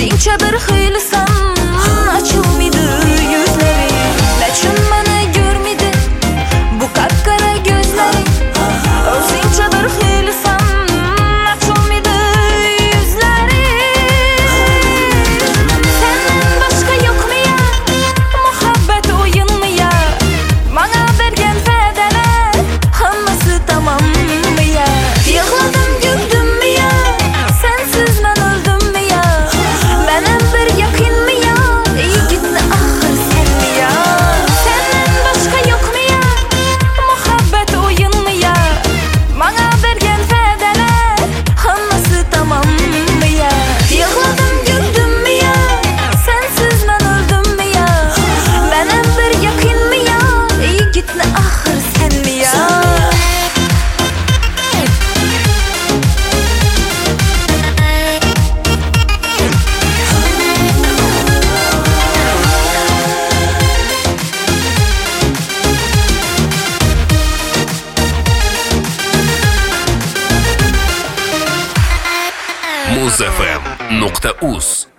O'zingcha bir xiylisan, ochilmaydi yuzlaring. Nechun meni ko'rmaydi bu qapqara ko'zlaring? O'zingcha bir xiylisan, ochilmaydi yuzlaring. Sendan boshqa yo'qmi ya, muhabbat o'yinmi ya? Menga bergan va'dalar hammasi tamommi ya? Yig'ladim, güldimmi ya? Sensiz men o'ldimmi ya? Mening bir yaqinmi ya? Yigitni axir senmi ya? Sendan boshqa yo'qmi ya, muhabbat o'yinmi ya? Menga bergan va'dalar hammasi tamommi ya? Yig'ladim, güldimmi ya? Sensiz men o'ldimmi ya? Mening bir yaqinmi ya? Yigitni axir senmi ya? Muzfm.uz